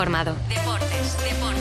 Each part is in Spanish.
Formado. Deportes.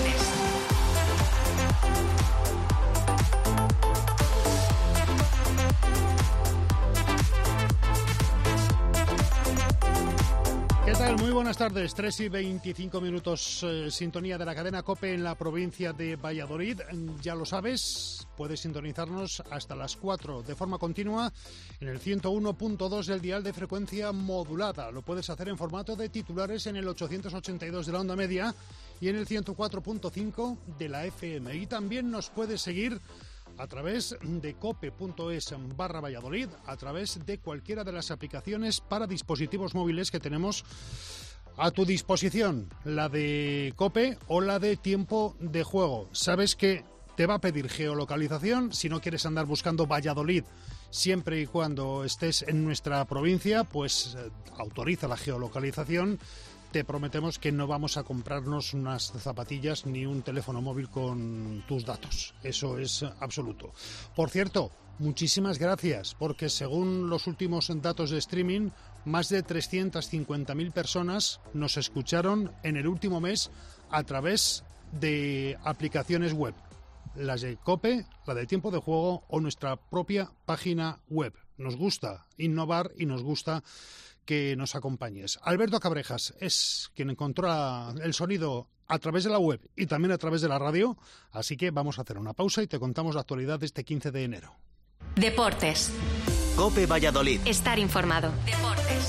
¿Qué tal? Muy buenas tardes. 3:25, sintonía de la cadena COPE en la provincia de Valladolid. Ya lo sabes, puedes sintonizarnos hasta las 4 de forma continua en el 101.2 del dial de frecuencia modulada. Lo puedes hacer en formato de titulares en el 882 de la onda media y en el 104.5 de la FM. Y también nos puedes seguir a través de cope.es/Valladolid, a través de cualquiera de las aplicaciones para dispositivos móviles que tenemos a tu disposición, la de COPE o la de Tiempo de Juego. Sabes que te va a pedir geolocalización si no quieres andar buscando Valladolid siempre y cuando estés en nuestra provincia, pues autoriza la geolocalización. Te prometemos que no vamos a comprarnos unas zapatillas ni un teléfono móvil con tus datos. Eso es absoluto. Por cierto, muchísimas gracias, porque según los últimos datos de streaming, más de 350.000 personas nos escucharon en el último mes a través de aplicaciones web. Las de COPE, la de Tiempo de Juego o nuestra propia página web. Nos gusta innovar y nos gusta que nos acompañes. Alberto Cabrejas es quien controla el sonido a través de la web y también a través de la radio, así que vamos a hacer una pausa y te contamos la actualidad de este 15 de enero. Deportes. COPE Valladolid. Estar informado. Deportes.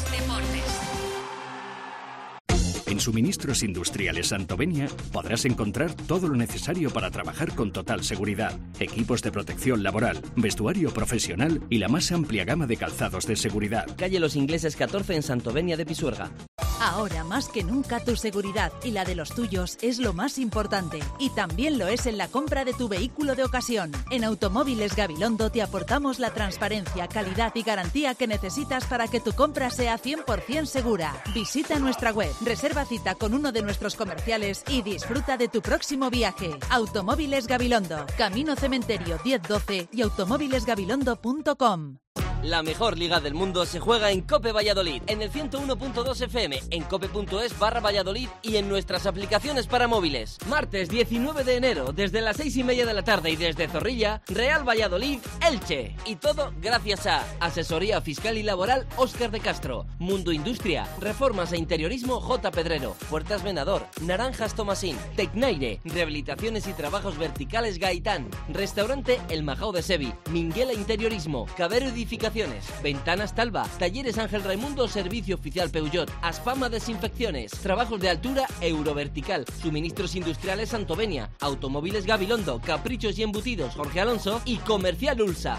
En Suministros Industriales Santovenia podrás encontrar todo lo necesario para trabajar con total seguridad. Equipos de protección laboral, vestuario profesional y la más amplia gama de calzados de seguridad. Calle Los Ingleses 14 en Santovenia de Pisuerga. Ahora más que nunca tu seguridad y la de los tuyos es lo más importante. Y también lo es en la compra de tu vehículo de ocasión. En Automóviles Gabilondo te aportamos la transparencia, calidad y garantía que necesitas para que tu compra sea 100% segura. Visita nuestra web, reserva cita con uno de nuestros comerciales y disfruta de tu próximo viaje. Automóviles Gabilondo, Camino Cementerio 1012 y automóvilesgabilondo.com. La mejor liga del mundo se juega en COPE Valladolid, en el 101.2 FM, en cope.es/Valladolid y en nuestras aplicaciones para móviles. Martes 19 de enero, desde las 6:30 de la tarde y desde Zorrilla, Real Valladolid, Elche. Y todo gracias a Asesoría Fiscal y Laboral Óscar de Castro, Mundo Industria, Reformas e Interiorismo J. Pedrero, Puertas Venador, Naranjas Tomasín, Tecnaire, Rehabilitaciones y Trabajos Verticales Gaitán, Restaurante El Majao de Sevi, Minguela Interiorismo, Cabero Edificaciones, Ventanas Talva, Talleres Ángel Raimundo, Servicio Oficial Peugeot, Aspama Desinfecciones, Trabajos de Altura Eurovertical, Suministros Industriales Santovenia, Automóviles Gabilondo, Caprichos y Embutidos Jorge Alonso y Comercial Ulsa.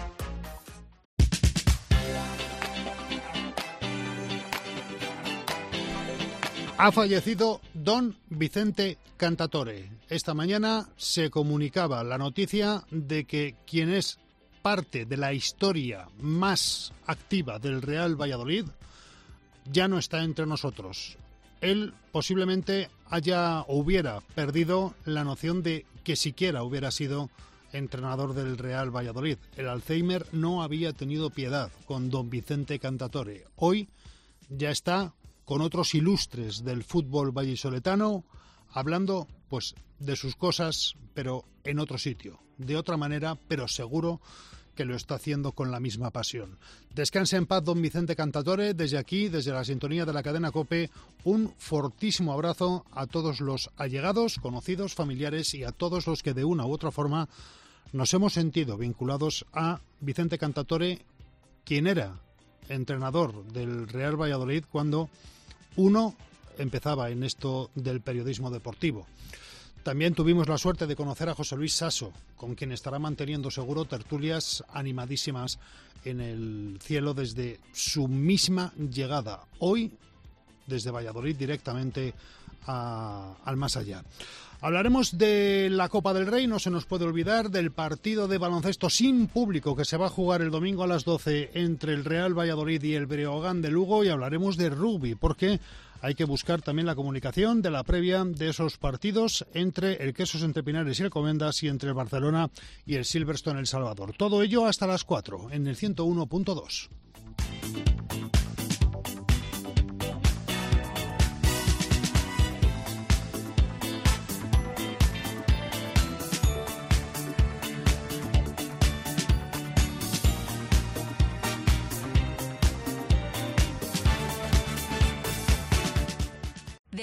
Ha fallecido don Vicente Cantatore. Esta mañana se comunicaba la noticia de que quien es parte de la historia más activa del Real Valladolid ya no está entre nosotros. Él posiblemente hubiera perdido la noción de que siquiera hubiera sido entrenador del Real Valladolid. El Alzheimer no había tenido piedad con don Vicente Cantatore. Hoy ya está con otros ilustres del fútbol vallisoletano hablando pues de sus cosas, pero en otro sitio, de otra manera, pero seguro que lo está haciendo con la misma pasión. Descanse en paz don Vicente Cantatore. Desde aquí, desde la sintonía de la cadena COPE, un fortísimo abrazo a todos los allegados, conocidos, familiares y a todos los que de una u otra forma nos hemos sentido vinculados a Vicente Cantatore, quien era entrenador del Real Valladolid cuando uno empezaba en esto del periodismo deportivo. También tuvimos la suerte de conocer a José Luis Sasso, con quien estará manteniendo seguro tertulias animadísimas en el cielo desde su misma llegada. Hoy, desde Valladolid, directamente al más allá. Hablaremos de la Copa del Rey, no se nos puede olvidar del partido de baloncesto sin público que se va a jugar el domingo a las 12 entre el Real Valladolid y el Breogán de Lugo, y hablaremos de rugby, porque hay que buscar también la comunicación de la previa de esos partidos entre el Quesos Entre Pinares y el Comendas y entre el Barcelona y el Silverstone El Salvador. Todo ello hasta las 4 en el 101.2.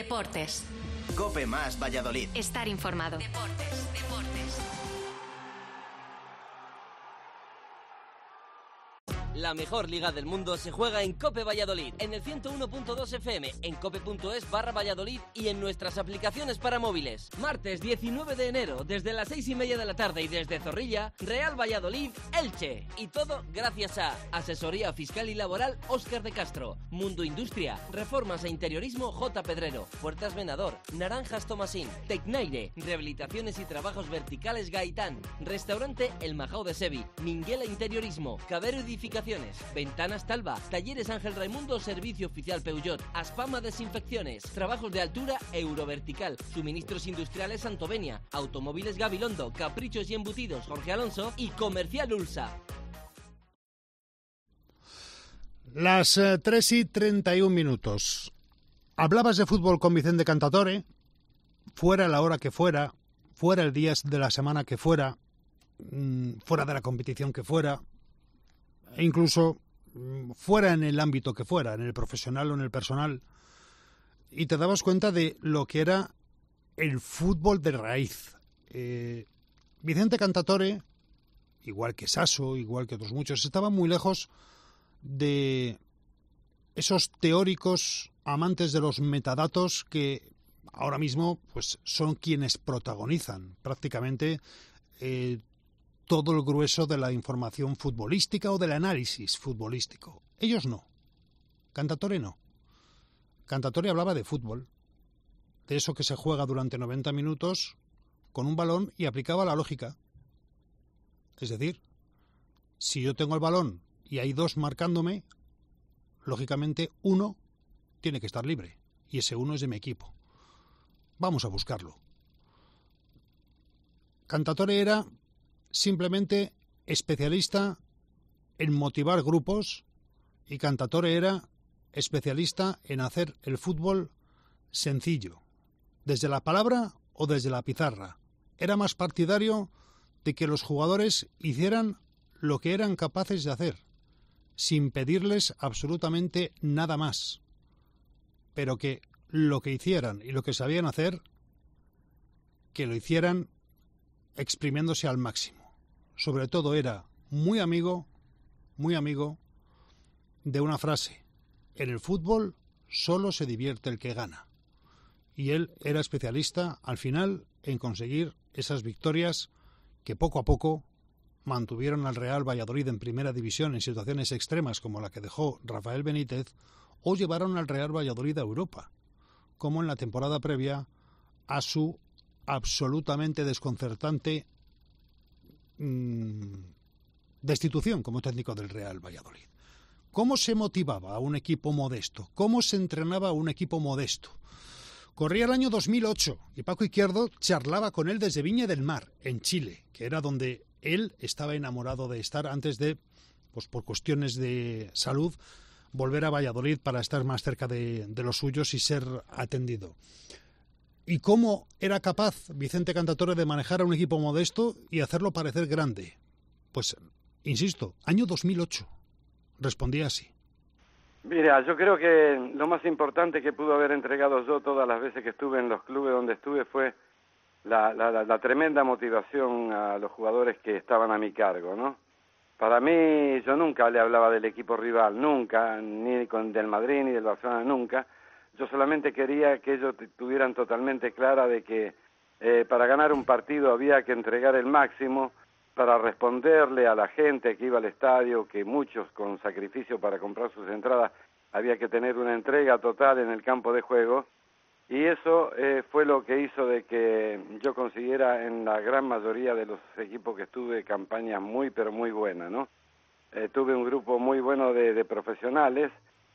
Deportes. COPE más Valladolid. Estar informado. Deportes. La mejor liga del mundo se juega en COPE Valladolid, en el 101.2 FM, en cope.es/Valladolid y en nuestras aplicaciones para móviles. Martes 19 de enero, desde las 6:30 de la tarde y desde Zorrilla, Real Valladolid, Elche. Y todo gracias a Asesoría Fiscal y Laboral Óscar de Castro, Mundo Industria, Reformas e Interiorismo J. Pedrero, Puertas Venador, Naranjas Tomasín, Tecnaire, Rehabilitaciones y Trabajos Verticales Gaitán, Restaurante El Majao de Sevi, Minguela Interiorismo, Cabero Edificaciones, Ventanas Talva, Talleres Ángel Raimundo, Servicio Oficial Peugeot, Aspama Desinfecciones, Trabajos de Altura Eurovertical, Suministros Industriales Santovenia, Automóviles Gabilondo, Caprichos y Embutidos Jorge Alonso y Comercial Ulsa. Las 3:31. Hablabas de fútbol con Vicente Cantatore, fuera la hora que fuera el día de la semana que fuera de la competición que fuera, e incluso fuera en el ámbito que fuera, en el profesional o en el personal, y te dabas cuenta de lo que era el fútbol de raíz. Vicente Cantatore, igual que Sasso, igual que otros muchos, estaba muy lejos de esos teóricos amantes de los metadatos que ahora mismo pues son quienes protagonizan prácticamente todo el grueso de la información futbolística o del análisis futbolístico. Ellos no. Cantatore no. Cantatore hablaba de fútbol, de eso que se juega durante 90 minutos con un balón, y aplicaba la lógica. Es decir, si yo tengo el balón y hay dos marcándome, lógicamente uno tiene que estar libre, y ese uno es de mi equipo. Vamos a buscarlo. Cantatore era simplemente especialista en motivar grupos, y Cantatore era especialista en hacer el fútbol sencillo, desde la palabra o desde la pizarra. Era más partidario de que los jugadores hicieran lo que eran capaces de hacer, sin pedirles absolutamente nada más, pero que lo que hicieran y lo que sabían hacer, que lo hicieran exprimiéndose al máximo. Sobre todo era muy amigo de una frase: en el fútbol solo se divierte el que gana. Y él era especialista al final en conseguir esas victorias que poco a poco mantuvieron al Real Valladolid en primera división en situaciones extremas como la que dejó Rafael Benítez, o llevaron al Real Valladolid a Europa, como en la temporada previa a su absolutamente desconcertante destitución como técnico del Real Valladolid. ¿Cómo se motivaba a un equipo modesto? ¿Cómo se entrenaba a un equipo modesto? Corría el año 2008 y Paco Izquierdo charlaba con él desde Viña del Mar, en Chile, que era donde él estaba enamorado de estar antes de, pues por cuestiones de salud, volver a Valladolid para estar más cerca de los suyos y ser atendido. ¿Y cómo era capaz Vicente Cantatore de manejar a un equipo modesto y hacerlo parecer grande? Pues, insisto, año 2008. Respondía así. Mira, yo creo que lo más importante que pudo haber entregado yo todas las veces que estuve en los clubes donde estuve fue la tremenda motivación a los jugadores que estaban a mi cargo, ¿no? Para mí, yo nunca le hablaba del equipo rival, nunca, ni del Madrid ni del Barcelona, nunca. Yo solamente quería que ellos tuvieran totalmente clara de que para ganar un partido había que entregar el máximo para responderle a la gente que iba al estadio, que muchos con sacrificio para comprar sus entradas había que tener una entrega total en el campo de juego, y eso fue lo que hizo de que yo consiguiera en la gran mayoría de los equipos que estuve campañas muy pero muy buenas, ¿no? Tuve un grupo muy bueno de profesionales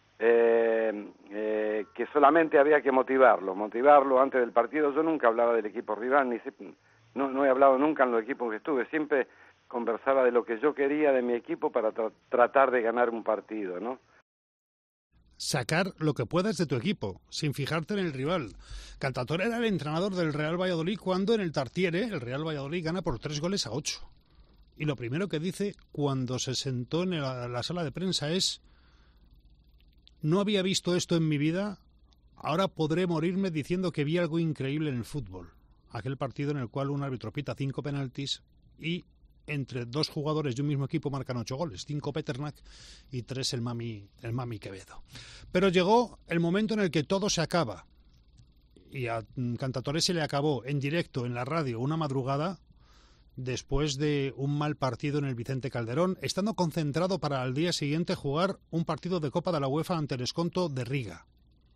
que solamente había que motivarlo antes del partido. Yo nunca hablaba del equipo rival, no he hablado nunca en los equipos que estuve, siempre conversaba de lo que yo quería de mi equipo para tratar de ganar un partido, ¿no? Sacar lo que puedas de tu equipo, sin fijarte en el rival. Cantatore era el entrenador del Real Valladolid cuando en el Tartiere el Real Valladolid gana por 3-8. Y lo primero que dice cuando se sentó en la sala de prensa es: no había visto esto en mi vida ahora podré morirme diciendo que vi algo increíble en el fútbol. Aquel partido en el cual un árbitro pita 5 penaltis y entre 2 jugadores de un mismo equipo marcan 8 goles, 5 Peternak y 3 el Mami Quevedo. Pero llegó el momento en el que todo se acaba y a Cantatore se le acabó en directo en la radio una madrugada después de un mal partido en el Vicente Calderón, estando concentrado para al día siguiente jugar un partido de Copa de la UEFA ante el Esconto de Riga.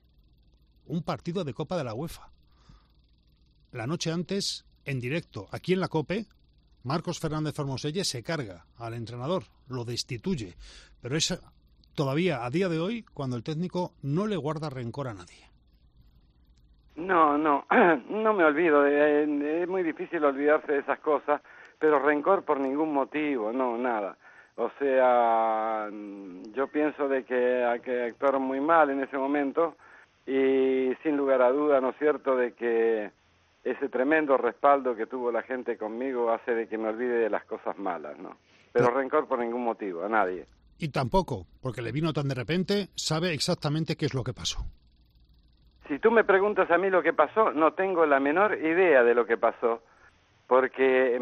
Un partido de Copa de la UEFA. La noche antes, en directo, aquí en la COPE, Marcos Fernández Formoselle se carga al entrenador, lo destituye, pero es todavía a día de hoy cuando el técnico no le guarda rencor a nadie. No me olvido, es muy difícil olvidarse de esas cosas, pero rencor por ningún motivo, no, nada. O sea, yo pienso de que actuaron muy mal en ese momento y sin lugar a duda, ¿no es cierto?, de que ese tremendo respaldo que tuvo la gente conmigo hace de que me olvide de las cosas malas, ¿no? Pero rencor por ningún motivo, a nadie. Y tampoco, porque le vino tan de repente, sabe exactamente qué es lo que pasó. Si tú me preguntas a mí lo que pasó, no tengo la menor idea de lo que pasó, porque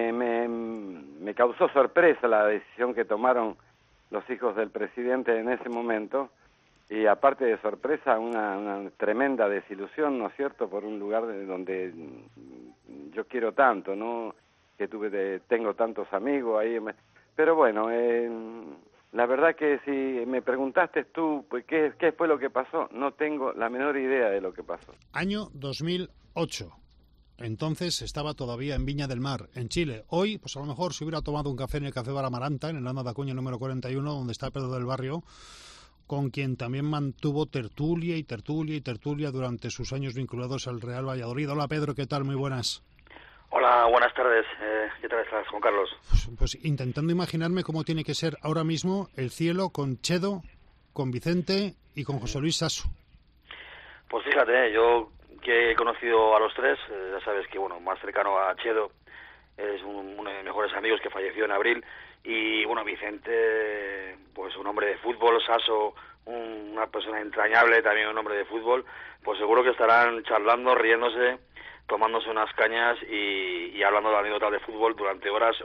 me causó sorpresa la decisión que tomaron los hijos del presidente en ese momento, y aparte de sorpresa, una tremenda desilusión, ¿no es cierto?, por un lugar donde yo quiero tanto, ¿no?, que tengo tantos amigos ahí. Pero bueno, la verdad que si me preguntaste tú, pues, ¿qué fue lo que pasó? No tengo la menor idea de lo que pasó. Año 2008. Entonces estaba todavía en Viña del Mar, en Chile. Hoy, pues a lo mejor se hubiera tomado un café en el Café Bar Amaranta, en el Landa de Acuña número 41, donde está Pedro del Barrio, con quien también mantuvo tertulia durante sus años vinculados al Real Valladolid. Hola Pedro, ¿qué tal? Muy buenas. Hola, buenas tardes. ¿Qué tal estás, Juan Carlos? Pues intentando imaginarme cómo tiene que ser ahora mismo el cielo con Chedo, con Vicente y con José Luis Sasso. Pues fíjate, yo que he conocido a los tres, ya sabes que más cercano a Chedo es uno de mis mejores amigos que falleció en abril, y Vicente, pues un hombre de fútbol, Sasso, una persona entrañable, también un hombre de fútbol, pues seguro que estarán charlando, riéndose, tomándose unas cañas y hablando de anécdotas de fútbol durante horas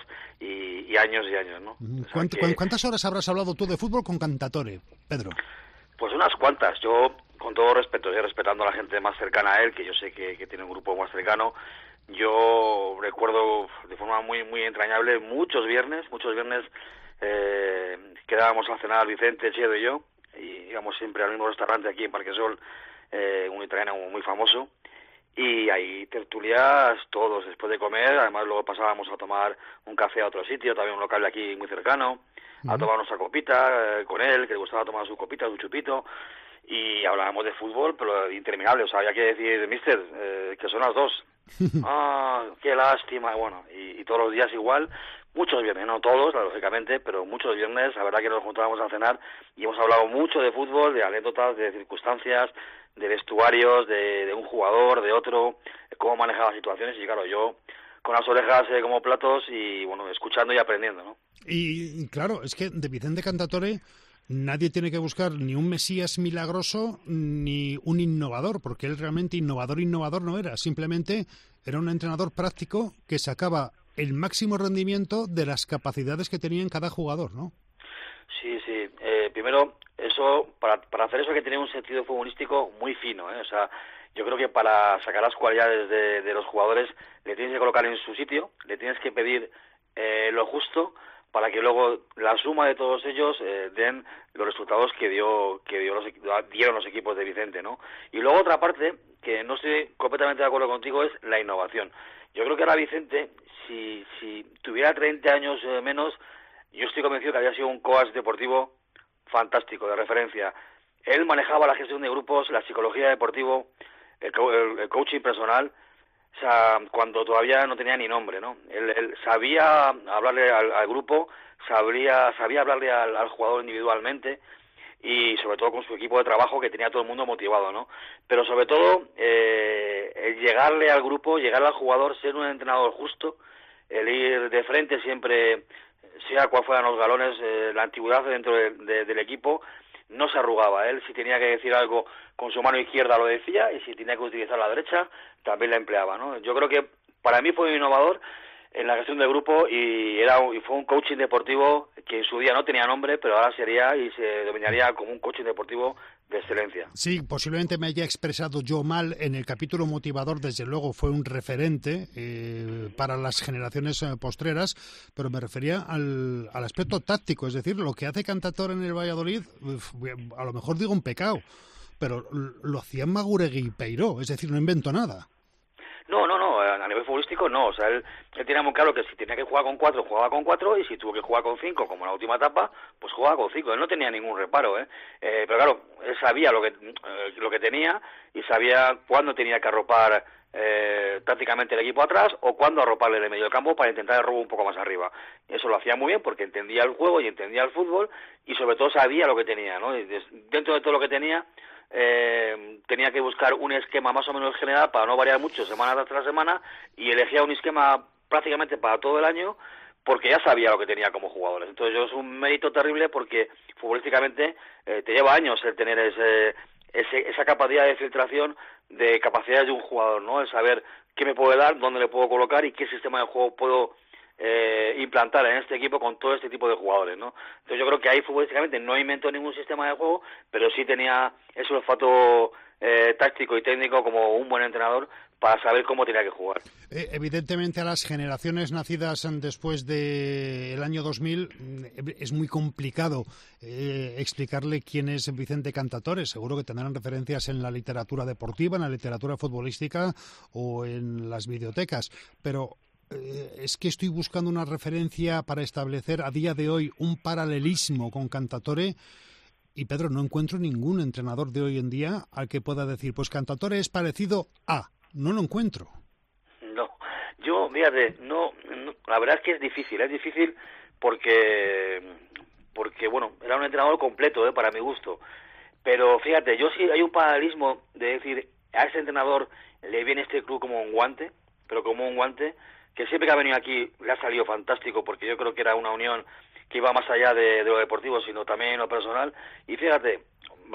y años, ¿no? ¿Cuántas horas habrás hablado tú de fútbol con Cantatore, Pedro? Pues unas cuantas. Yo, con todo respeto, respetando a la gente más cercana a él, que yo sé que tiene un grupo más cercano, yo recuerdo de forma muy muy entrañable muchos viernes quedábamos a cenar Vicente, Chedo y yo, y íbamos siempre al mismo restaurante aquí en Parquesol, un italiano muy famoso, y ahí tertulias todos después de comer. Además luego pasábamos a tomar un café a otro sitio, también un local de aquí muy cercano, a tomar nuestra copita con él, que le gustaba tomar su copita, su chupito, y hablábamos de fútbol, pero interminable. O sea, había que decir, mister, que son las 2. Qué lástima. Bueno, y todos los días igual, muchos viernes, no todos, lógicamente, pero muchos viernes, la verdad que nos juntábamos a cenar y hemos hablado mucho de fútbol, de anécdotas, de circunstancias, de vestuarios, de un jugador, de otro, cómo manejaba situaciones, y claro, yo con las orejas como platos y escuchando y aprendiendo, ¿no? Y claro, es que de Vicente Cantatore nadie tiene que buscar ni un Mesías milagroso ni un innovador, porque él realmente innovador no era, simplemente era un entrenador práctico que sacaba el máximo rendimiento de las capacidades que tenía en cada jugador, ¿no? Sí. Primero, eso para hacer eso hay que tener un sentido futbolístico muy fino, ¿eh? O sea, yo creo que para sacar las cualidades de los jugadores le tienes que colocar en su sitio, le tienes que pedir lo justo para que luego la suma de todos ellos den los resultados que dieron los equipos de Vicente, ¿no? Y luego otra parte, que no estoy completamente de acuerdo contigo, es la innovación. Yo creo que ahora Vicente, si tuviera 30 años menos, yo estoy convencido que habría sido un coach deportivo fantástico, de referencia. Él manejaba la gestión de grupos, la psicología deportiva, el coaching personal, o sea, cuando todavía no tenía ni nombre, ¿no? Él sabía hablarle al grupo, sabía hablarle al jugador individualmente, y sobre todo con su equipo de trabajo, que tenía todo el mundo motivado, ¿no? Pero sobre todo, el llegarle al grupo, llegarle al jugador, ser un entrenador justo, el ir de frente siempre, sea cual fueran los galones, la antigüedad dentro del equipo, no se arrugaba. Él, si tenía que decir algo con su mano izquierda, lo decía, y si tenía que utilizar la derecha, también la empleaba, ¿no? Yo creo que para mí fue innovador en la gestión del grupo y fue un coaching deportivo que en su día no tenía nombre, pero ahora sería y se dominaría como un coaching deportivo de excelencia. Sí, posiblemente me haya expresado yo mal. En el capítulo motivador, desde luego, fue un referente para las generaciones postreras, pero me refería al aspecto táctico, es decir, lo que hace Cantatore en el Valladolid, a lo mejor digo un pecado, pero lo hacían Maguregui y Peiró, es decir, no inventó nada. No, a nivel futbolístico no, o sea, él tenía muy claro que si tenía que jugar con 4, jugaba con 4, y si tuvo que jugar con 5, como en la última etapa, pues jugaba con 5, él no tenía ningún reparo, pero claro, él sabía lo que tenía y sabía cuándo tenía que arropar tácticamente el equipo atrás o cuándo arroparle en el medio del campo para intentar el robo un poco más arriba. Y eso lo hacía muy bien porque entendía el juego y entendía el fútbol y sobre todo sabía lo que tenía, ¿no? Y dentro de todo lo que tenía que buscar un esquema más o menos general para no variar mucho semana tras semana y elegía un esquema prácticamente para todo el año porque ya sabía lo que tenía como jugadores. Entonces es un mérito terrible porque futbolísticamente te lleva años el tener esa capacidad de filtración de capacidades de un jugador, ¿no? El saber qué me puede dar, dónde le puedo colocar y qué sistema de juego puedo implantar en este equipo con todo este tipo de jugadores, ¿no? Entonces yo creo que ahí futbolísticamente no inventó ningún sistema de juego, pero sí tenía ese olfato táctico y técnico como un buen entrenador para saber cómo tenía que jugar. Evidentemente a las generaciones nacidas después del año 2000 es muy complicado explicarle quién es Vicente Cantatore. Seguro que tendrán referencias en la literatura deportiva, en la literatura futbolística o en las bibliotecas, pero es que estoy buscando una referencia para establecer a día de hoy un paralelismo con Cantatore y, Pedro, no encuentro ningún entrenador de hoy en día al que pueda decir, pues Cantatore es parecido a... No lo encuentro. No, yo, fíjate, no, la verdad es que es difícil porque bueno, era un entrenador completo, para mi gusto. Pero fíjate, yo sí hay un paralelismo de decir, a ese entrenador le viene este club como un guante, pero como un guante que siempre que ha venido aquí le ha salido fantástico, porque yo creo que era una unión que iba más allá de lo deportivo, sino también lo personal. Y fíjate,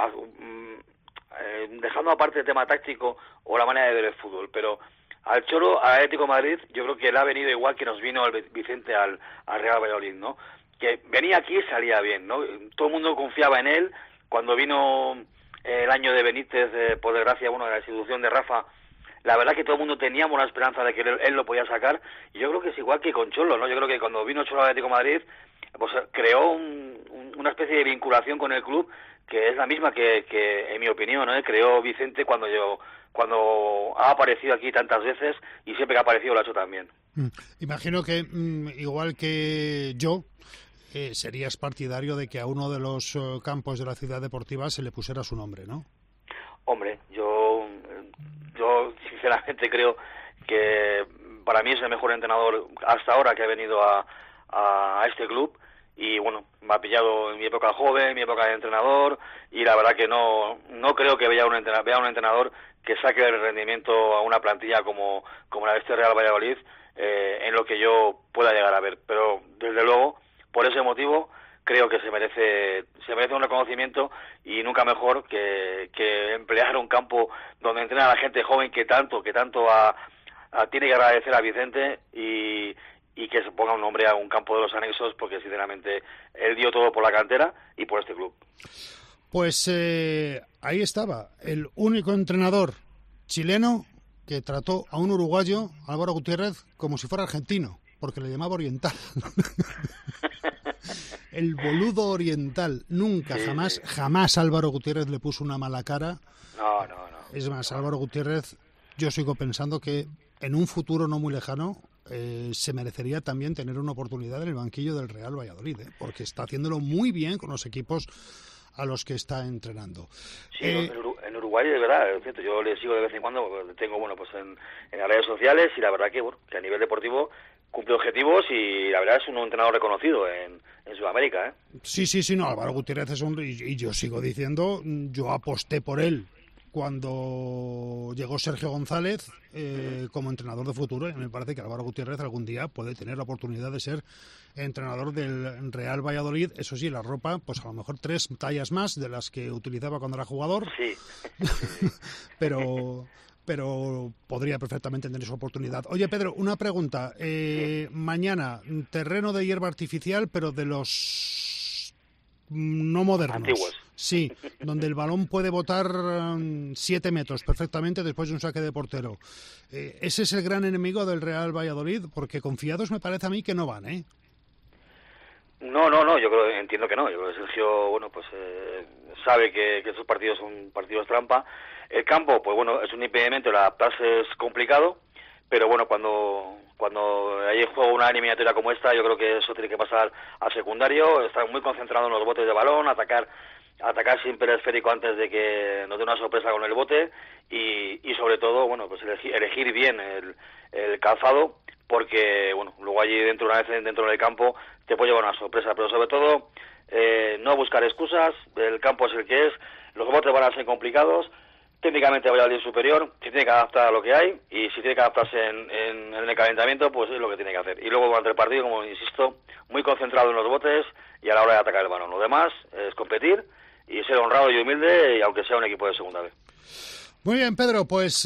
dejando aparte el tema táctico o la manera de ver el fútbol, pero al Cholo, al Atlético de Madrid, yo creo que le ha venido igual que nos vino el Vicente al Real Valladolid, ¿no? Que venía aquí y salía bien, ¿no? Todo el mundo confiaba en él. Cuando vino el año de Benítez, por desgracia, bueno, de la institución de Rafa, la verdad que todo el mundo teníamos la esperanza de que él lo podía sacar, y yo creo que es igual que con Cholo, ¿no? Yo creo que cuando vino Cholo al Atlético de Madrid, pues creó una especie de vinculación con el club que es la misma que en mi opinión, ¿no? Creó Vicente cuando ha aparecido aquí tantas veces y siempre que ha aparecido lo ha hecho también. Imagino que igual que yo serías partidario de que a uno de los campos de la ciudad deportiva se le pusiera su nombre, ¿no? Hombre, yo sinceramente creo que para mí es el mejor entrenador hasta ahora que ha venido a este club. Y bueno, me ha pillado en mi época joven, en mi época de entrenador, y la verdad que no creo que vea un entrenador que saque el rendimiento a una plantilla como la de este Real Valladolid en lo que yo pueda llegar a ver. Pero desde luego, por ese motivo, creo que se merece un reconocimiento, y nunca mejor que emplear un campo donde entrena a la gente joven que tanto tiene que agradecer a Vicente y que se ponga un nombre a un campo de los anexos, porque sinceramente él dio todo por la cantera y por este club. Pues ahí estaba, el único entrenador chileno que trató a un uruguayo, Álvaro Gutiérrez, como si fuera argentino, porque le llamaba oriental. El boludo oriental. Nunca, sí, jamás Álvaro Gutiérrez le puso una mala cara. No. Es más, Álvaro Gutiérrez, yo sigo pensando que en un futuro no muy lejano se merecería también tener una oportunidad en el banquillo del Real Valladolid, porque está haciéndolo muy bien con los equipos a los que está entrenando. Sí, en Uruguay, de verdad, es cierto, yo le sigo de vez en cuando, tengo pues en las redes sociales, y la verdad que a nivel deportivo cumple objetivos, y la verdad es un entrenador reconocido en Sudamérica, ¿eh? Sí, no, Álvaro Gutiérrez es y yo sigo diciendo, yo aposté por él cuando llegó Sergio González como entrenador de futuro. Y me parece que Álvaro Gutiérrez algún día puede tener la oportunidad de ser entrenador del Real Valladolid. Eso sí, la ropa, pues a lo mejor 3 tallas más de las que utilizaba cuando era jugador. Sí. pero podría perfectamente tener esa oportunidad. Oye, Pedro, una pregunta. Mañana, terreno de hierba artificial, pero de los no modernos. Antiguos. Sí, donde el balón puede botar 7 metros perfectamente después de un saque de portero. ¿Ese es el gran enemigo del Real Valladolid? Porque confiados me parece a mí que no van, ¿eh? No, yo entiendo que no. Yo creo que Sergio, bueno, pues sabe que estos partidos son partidos trampa. El campo, pues bueno, es un impedimento, el adaptarse es complicado, pero bueno, cuando hay en juego una eliminatoria como esta, yo creo que eso tiene que pasar al secundario, estar muy concentrado en los botes de balón, atacar siempre el esférico antes de que nos dé una sorpresa con el bote y sobre todo, bueno, pues elegir bien el calzado, porque bueno, luego allí dentro, una vez dentro del campo, te puede llevar una sorpresa, pero sobre todo no buscar excusas, el campo es el que es, los botes van a ser complicados, técnicamente Valladolid es superior, se tiene que adaptar a lo que hay y si tiene que adaptarse en el calentamiento, pues es lo que tiene que hacer. Y luego durante el partido, como insisto, muy concentrado en los botes y a la hora de atacar el balón. Lo demás es competir y ser honrado y humilde, y aunque sea un equipo de segunda vez. Muy bien, Pedro, pues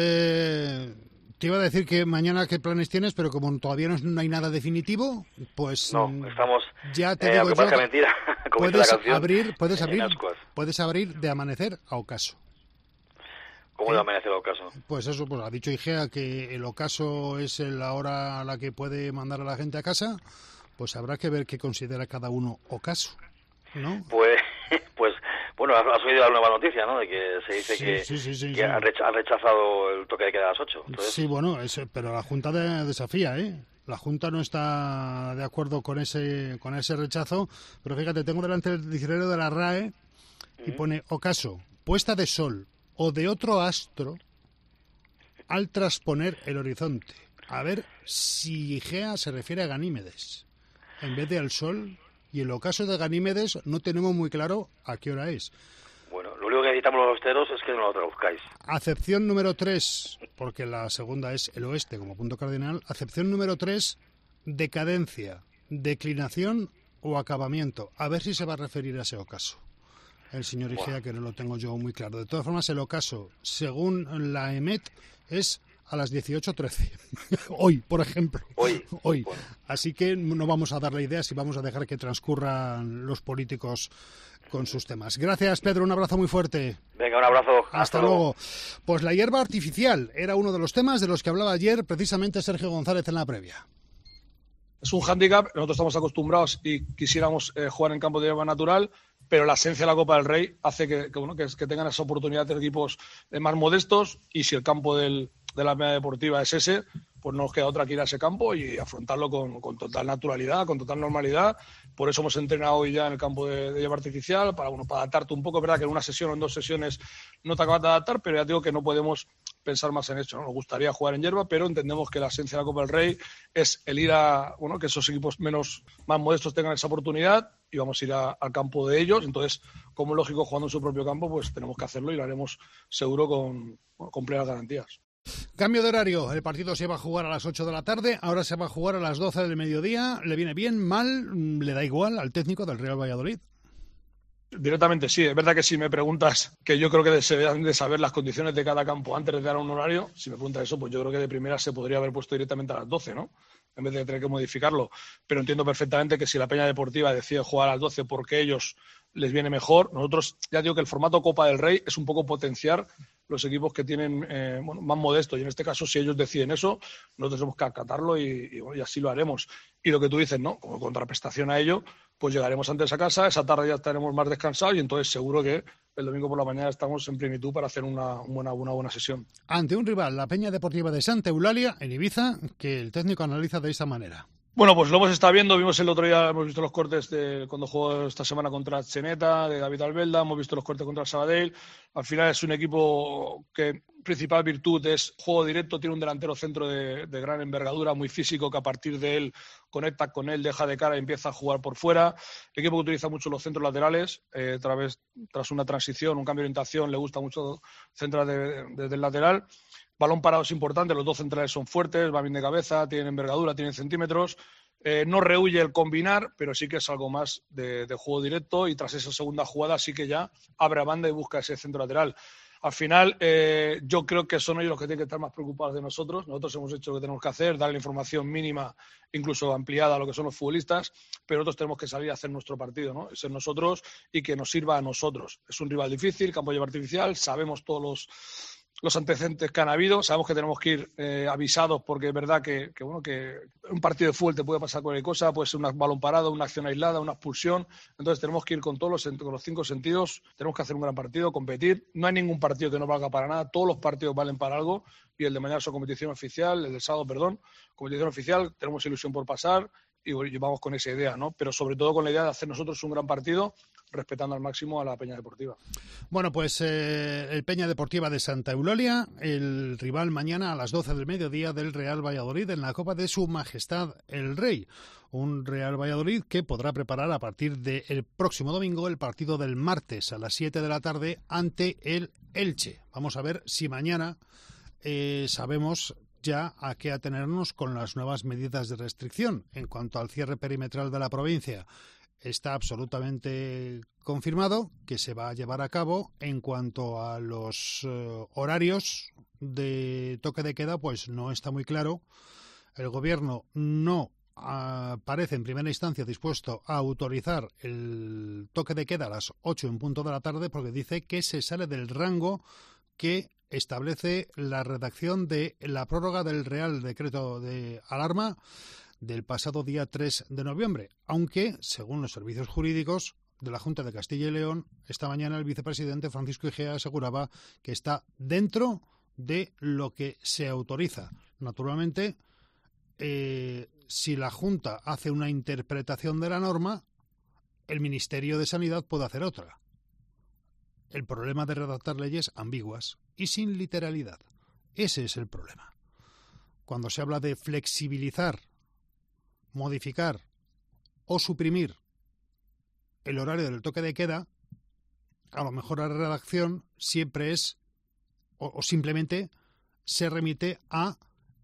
te iba a decir que mañana qué planes tienes, pero como todavía no hay nada definitivo, pues no, estamos ya te digo yo, mentira, como puedes canción, puedes abrir de amanecer a ocaso. ¿Cómo de amanecer a ocaso? Pues eso, pues ha dicho Igea que el ocaso es la hora a la que puede mandar a la gente a casa, pues habrá que ver qué considera cada uno ocaso, ¿no? Pues bueno, has oído la nueva noticia, ¿no? De que se dice sí. que ha rechazado el toque de queda a las 8. Entonces... Sí, bueno, pero la Junta desafía, ¿eh? La Junta no está de acuerdo con ese rechazo, pero fíjate, tengo delante el diccionario de la RAE y pone ocaso, puesta de sol o de otro astro al trasponer el horizonte. A ver si Igea se refiere a Ganímedes en vez de al sol, y el ocaso de Ganímedes no tenemos muy claro a qué hora es. Bueno, lo único que necesitamos los hosteros es que no lo traduzcáis. Acepción número 3, porque la segunda es el oeste como punto cardinal. Acepción número 3, decadencia, declinación o acabamiento. A ver si se va a referir a ese ocaso el señor Igea, que no lo tengo yo muy claro. De todas formas, el ocaso, según la EMET, es a las 18:13. Hoy, por ejemplo. Hoy. Bueno. Así que no vamos a darle ideas y vamos a dejar que transcurran los políticos con sus temas. Gracias, Pedro. Un abrazo muy fuerte. Venga, un abrazo. Hasta luego. Pues la hierba artificial era uno de los temas de los que hablaba ayer precisamente Sergio González en la previa. Es un hándicap. Nosotros estamos acostumbrados y quisiéramos jugar en campo de hierba natural, pero la esencia de la Copa del Rey hace que tengan esa oportunidad de equipos más modestos, y si el campo de la media deportiva es ese, pues no nos queda otra que ir a ese campo y afrontarlo con total naturalidad, con total normalidad. Por eso hemos entrenado hoy ya en el campo de hierba artificial, para adaptarte un poco. Es verdad que en una sesión o en 2 sesiones no te acabas de adaptar, pero ya digo que no podemos pensar más en eso, ¿no? Nos gustaría jugar en hierba, pero entendemos que la esencia de la Copa del Rey es el ir que esos equipos más modestos tengan esa oportunidad, y vamos a ir al campo de ellos. Entonces, como es lógico, jugando en su propio campo, pues tenemos que hacerlo, y lo haremos seguro con plenas garantías. Cambio de horario, el partido se va a jugar a las 8 de la tarde, ahora se va a jugar a las 12 del mediodía. ¿Le viene bien, mal, le da igual al técnico del Real Valladolid? Directamente sí, es verdad que si me preguntas, que yo creo que se deben de saber las condiciones de cada campo antes de dar un horario, si me preguntas eso, pues yo creo que de primera se podría haber puesto directamente a las 12, ¿no? En vez de tener que modificarlo. Pero entiendo perfectamente que si la Peña Deportiva decide jugar a las 12 porque a ellos les viene mejor, nosotros, ya digo que el formato Copa del Rey es un poco potenciar los equipos que tienen más modestos, y en este caso, si ellos deciden eso, nosotros tenemos que acatarlo y así lo haremos. Y lo que tú dices, ¿no? Como contraprestación a ello, pues llegaremos antes a casa, esa tarde ya estaremos más descansados, y entonces seguro que el domingo por la mañana estamos en plenitud para hacer una buena sesión. Ante un rival, la Peña Deportiva de Santa Eulalia, en Ibiza, que el técnico analiza de esa manera. Bueno, pues lo hemos estado viendo, vimos el otro día, hemos visto los cortes de cuando jugó esta semana contra Cheneta, de David Albelda, hemos visto los cortes contra el Sabadell. Al final es un equipo que principal virtud es juego directo, tiene un delantero centro de gran envergadura, muy físico, que a partir de él conecta con él, deja de cara y empieza a jugar por fuera. El equipo que utiliza mucho los centros laterales, tras una transición, un cambio de orientación, le gusta mucho centrar desde el lateral. Balón parado es importante, los dos centrales son fuertes, van bien de cabeza, tienen envergadura, tienen centímetros. No rehúye el combinar, pero sí que es algo más de juego directo, y tras esa segunda jugada sí que ya abre a banda y busca ese centro lateral. Al final, yo creo que son ellos los que tienen que estar más preocupados de nosotros. Nosotros hemos hecho lo que tenemos que hacer, dar la información mínima, incluso ampliada a lo que son los futbolistas, pero nosotros tenemos que salir a hacer nuestro partido, ¿no? Ser nosotros y que nos sirva a nosotros. Es un rival difícil, campo de artificial, sabemos todos los antecedentes que han habido, sabemos que tenemos que ir avisados, porque es verdad que un partido de fútbol te puede pasar cualquier cosa, puede ser un balón parado, una acción aislada, una expulsión. Entonces tenemos que ir con con los 5 sentidos, tenemos que hacer un gran partido, competir. No hay ningún partido que no valga para nada, todos los partidos valen para algo, y el de mañana es competición oficial, el del sábado, competición oficial, tenemos ilusión por pasar y vamos con esa idea, ¿no? Pero sobre todo con la idea de hacer nosotros un gran partido, respetando al máximo a la Peña Deportiva. Bueno, pues el Peña Deportiva de Santa Eulalia, el rival mañana a las 12 del mediodía del Real Valladolid en la Copa de Su Majestad el Rey. Un Real Valladolid que podrá preparar a partir del próximo domingo el partido del martes a las 7 de la tarde ante el Elche. Vamos a ver si mañana sabemos ya a qué atenernos con las nuevas medidas de restricción. En cuanto al cierre perimetral de la provincia, está absolutamente confirmado que se va a llevar a cabo. En cuanto a los horarios de toque de queda, pues no está muy claro. El gobierno no parece en primera instancia dispuesto a autorizar el toque de queda a las 8 en punto de la tarde, porque dice que se sale del rango que establece la redacción de la prórroga del Real Decreto de Alarma del pasado día 3 de noviembre, aunque, según los servicios jurídicos de la Junta de Castilla y León, esta mañana el vicepresidente Francisco Igea aseguraba que está dentro de lo que se autoriza. Naturalmente, si la Junta hace una interpretación de la norma, el Ministerio de Sanidad puede hacer otra. El problema de redactar leyes ambiguas y sin literalidad. Ese es el problema. Cuando se habla de flexibilizar, modificar o suprimir el horario del toque de queda, a lo mejor la redacción siempre es o simplemente se remite a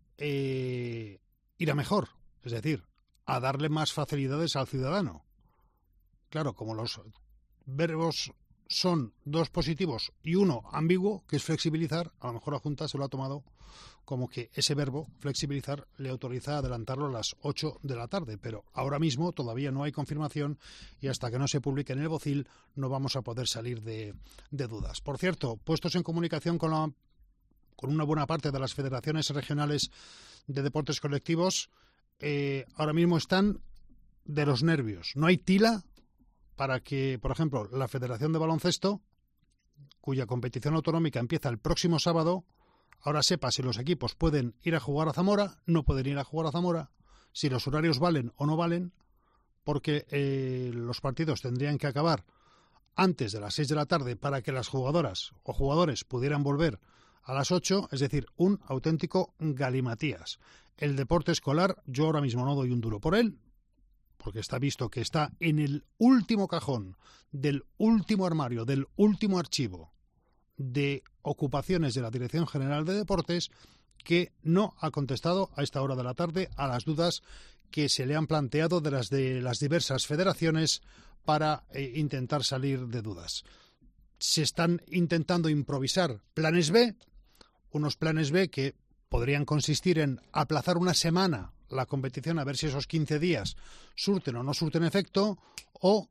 ir a mejor, es decir, a darle más facilidades al ciudadano. Claro, como los verbos son dos positivos y uno ambiguo, que es flexibilizar, a lo mejor la Junta se lo ha tomado como que ese verbo, flexibilizar, le autoriza a adelantarlo a las 8 de la tarde, pero ahora mismo todavía no hay confirmación y hasta que no se publique en el BOCIL no vamos a poder salir de dudas. Por cierto, puestos en comunicación con una buena parte de las federaciones regionales de deportes colectivos, ahora mismo están de los nervios. No hay tila para que, por ejemplo, la Federación de Baloncesto, cuya competición autonómica empieza el próximo sábado, ahora sepa si los equipos pueden ir a jugar a Zamora, no pueden ir a jugar a Zamora, si los horarios valen o no valen, porque los partidos tendrían que acabar antes de las 6 de la tarde para que las jugadoras o jugadores pudieran volver a las 8, es decir, un auténtico galimatías. El deporte escolar, yo ahora mismo no doy un duro por él, porque está visto que está en el último cajón del último armario, del último archivo de ocupaciones de la Dirección General de Deportes, que no ha contestado a esta hora de la tarde a las dudas que se le han planteado de las diversas federaciones para intentar salir de dudas. Se están intentando improvisar planes B, unos planes B que podrían consistir en aplazar una semana la competición a ver si esos 15 días surten o no surten efecto, o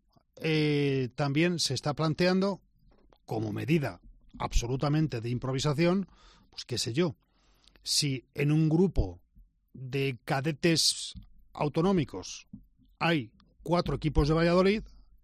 también se está planteando, como medida absolutamente de improvisación, pues qué sé yo, si en un grupo de cadetes autonómicos hay 4 equipos de Valladolid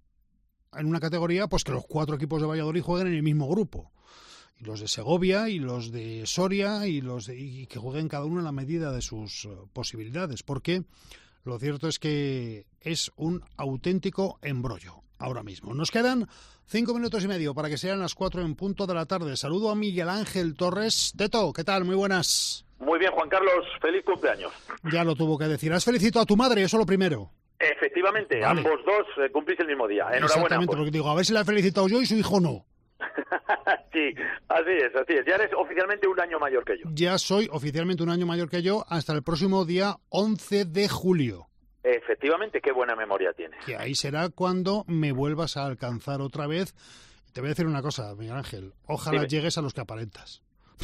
en una categoría, pues que los 4 equipos de Valladolid jueguen en el mismo grupo, y los de Segovia y los de Soria y que jueguen cada uno en la medida de sus posibilidades, porque Lo cierto es que es un auténtico embrollo ahora mismo. Nos quedan 5 minutos y medio para que sean las 4 en punto de la tarde. Saludo a Miguel Ángel Torres. Teto, ¿qué tal? Muy buenas. Muy bien, Juan Carlos, feliz cumpleaños. Ya lo tuvo que decir. ¿Has felicitado a tu madre? Eso lo primero. Efectivamente, vale. Ambos dos cumplís el mismo día. Enhorabuena. Exactamente, porque digo, a ver si la he felicitado yo y su hijo no. Sí, así es. Ya eres oficialmente un año mayor que yo. Ya soy oficialmente un año mayor que yo hasta el próximo día 11 de julio. Efectivamente, qué buena memoria tienes. Que ahí será cuando me vuelvas a alcanzar otra vez. Te voy a decir una cosa, Miguel Ángel. Ojalá llegues a los que aparentas.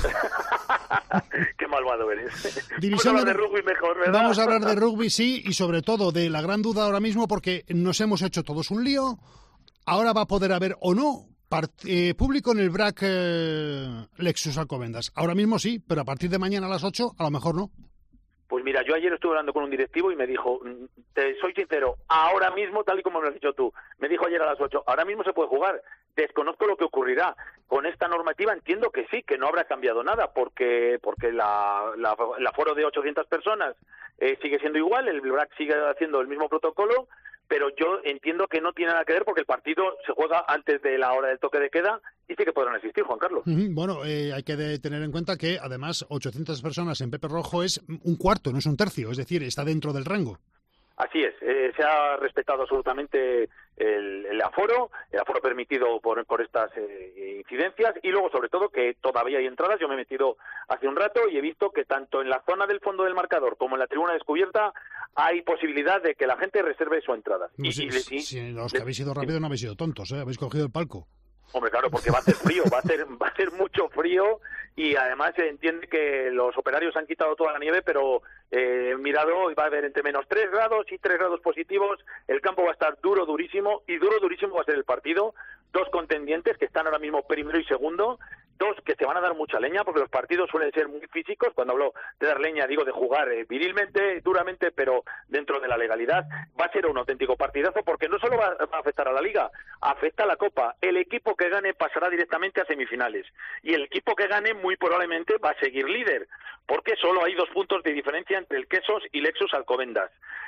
Qué malvado eres. División Vamos a hablar de rugby mejor, ¿verdad? Vamos a hablar de rugby, sí, y sobre todo de la gran duda ahora mismo, porque nos hemos hecho todos un lío. Ahora va a poder haber o no público en el BRAC Lexus Alcobendas. Ahora mismo sí, pero a partir de mañana a las 8 a lo mejor no. Pues mira, yo ayer estuve hablando con un directivo y me dijo, te soy sincero, ahora mismo, tal y como me lo has dicho tú, me dijo ayer a las 8, ahora mismo se puede jugar. Desconozco lo que ocurrirá. Con esta normativa entiendo que sí, que no habrá cambiado nada, porque el aforo de 800 personas sigue siendo igual, el BRAC sigue haciendo el mismo protocolo, pero yo entiendo que no tiene nada que ver porque el partido se juega antes de la hora del toque de queda y sí que podrán asistir, Juan Carlos. Bueno, hay que tener en cuenta que además 800 personas en Pepe Rojo es un cuarto, no es un tercio, es decir, está dentro del rango. Así es, se ha respetado absolutamente el aforo permitido por estas incidencias, y luego sobre todo que todavía hay entradas. Yo me he metido hace un rato y he visto que tanto en la zona del fondo del marcador como en la tribuna descubierta hay posibilidad de que la gente reserve su entrada. Si los que habéis ido rápido no habéis sido tontos, habéis cogido el palco. Hombre, claro, porque va a hacer frío, va a hacer mucho frío, y además se entiende que los operarios han quitado toda la nieve, pero mirado, va a haber entre menos 3 grados y 3 grados positivos. El campo va a estar durísimo, y durísimo va a ser el partido. 2 contendientes que están ahora mismo primero y segundo, 2 que se van a dar mucha leña, porque los partidos suelen ser muy físicos. Cuando hablo de dar leña digo de jugar virilmente, duramente, pero dentro de la legalidad. Va a ser un auténtico partidazo, porque no solo va a afectar a la Liga, afecta a la Copa. El equipo que gane pasará directamente a semifinales, y el equipo que gane muy probablemente va a seguir líder, porque solo hay 2 puntos de diferencia entre el Quesos y Lexus Alcobendas.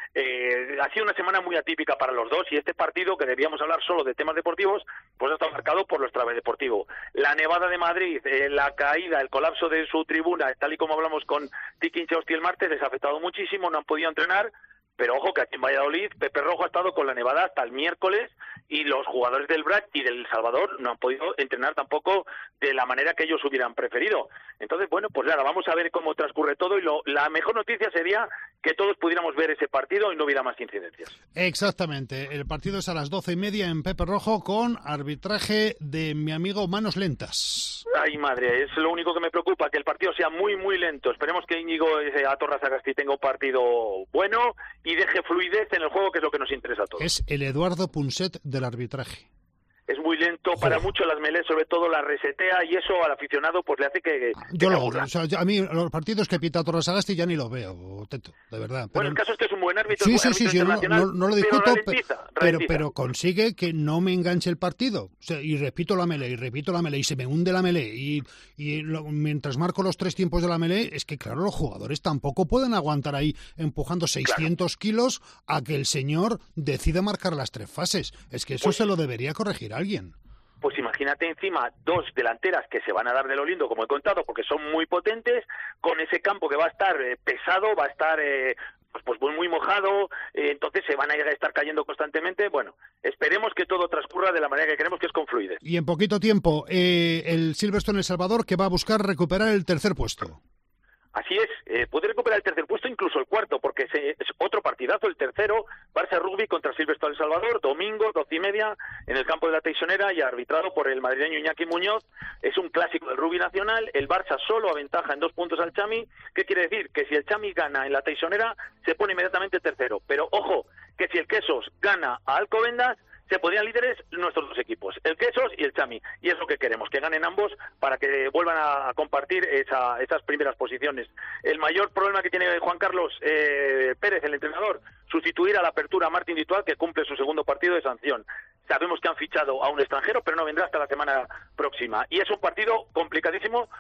Ha sido una semana muy atípica para los dos, y este partido, que debíamos hablar solo de temas deportivos, pues ha estado marcado por lo extradeportivo. La nevada de Madrid, la caída, el colapso de su tribuna, tal y como hablamos con Tiki Inchausti el martes, les ha afectado muchísimo, no han podido entrenar. Pero ojo que aquí en Valladolid Pepe Rojo ha estado con la nevada hasta el miércoles, y los jugadores del BRAC y del Salvador no han podido entrenar tampoco de la manera que ellos hubieran preferido. Entonces, bueno, pues nada, vamos a ver cómo transcurre todo, y la mejor noticia sería que todos pudiéramos ver ese partido y no hubiera más incidencias. Exactamente, el partido es a las 12:30 en Pepe Rojo, con arbitraje de mi amigo Manos Lentas. Ay, madre, es lo único que me preocupa, que el partido sea muy, muy lento. Esperemos que Íñigo Atorrasagasti tenga un partido bueno y deje fluidez en el juego, que es lo que nos interesa a todos. Es el Eduardo Punset del arbitraje. Es muy lento, para mucho las melés, sobre todo la resetea, y eso al aficionado pues le hace que yo lo odio. O sea, a mí los partidos que pita Torrasagasti ya ni los veo, Teto, de verdad. Bueno, el caso es que es un buen árbitro. Sí, yo no lo discuto, pero consigue que no me enganche el partido. O sea, y repito la melé, y se me hunde la melé, y mientras marco los 3 tiempos de la melé, es que claro, los jugadores tampoco pueden aguantar ahí empujando 600 kilos a que el señor decida marcar las 3 fases. Es que eso se lo debería corregir alguien. Pues imagínate encima 2 delanteras que se van a dar de lo lindo, como he contado, porque son muy potentes, con ese campo que va a estar pesado, va a estar pues muy mojado, entonces se van a estar cayendo constantemente. Bueno, esperemos que todo transcurra de la manera que queremos, que es con fluidez. Y en poquito tiempo, el Silverstone El Salvador, que va a buscar recuperar el 3er puesto. Así es, puede recuperar el 3er puesto, incluso el 4, porque es otro partidazo, el tercero, Barça Rugby contra Silverstone El Salvador, domingo, 12:30, en el campo de la Teixonera, y arbitrado por el madrileño Iñaki Muñoz. Es un clásico del rugby nacional. El Barça solo aventaja en 2 puntos al Chami. ¿Qué quiere decir? Que si el Chami gana en la Teixonera, se pone inmediatamente tercero. Pero ojo, que si el Quesos gana a Alcobendas, se podrían líderes nuestros 2 equipos, el Quesos y el Chami, y es lo que queremos, que ganen ambos para que vuelvan a compartir esas primeras posiciones. El mayor problema que tiene Juan Carlos Pérez, el entrenador, sustituir a la apertura a Martín Ditual, que cumple su 2º partido de sanción. Sabemos que han fichado a un extranjero, pero no vendrá hasta la semana próxima, y es un partido complicadísimo porque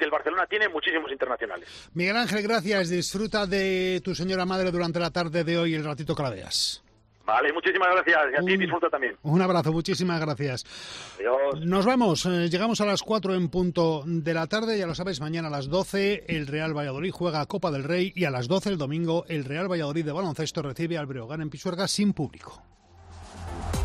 el Barcelona tiene muchísimos internacionales. Miguel Ángel, gracias. Disfruta de tu señora madre durante la tarde de hoy, el ratito que la veas. Vale, muchísimas gracias. Y a ti disfruta también. Un abrazo, muchísimas gracias. Adiós. Nos vamos, llegamos a las 4 en punto de la tarde, ya lo sabéis, mañana a las 12 el Real Valladolid juega Copa del Rey y a las 12 el domingo el Real Valladolid de baloncesto recibe al Breogán en Pisuerga sin público.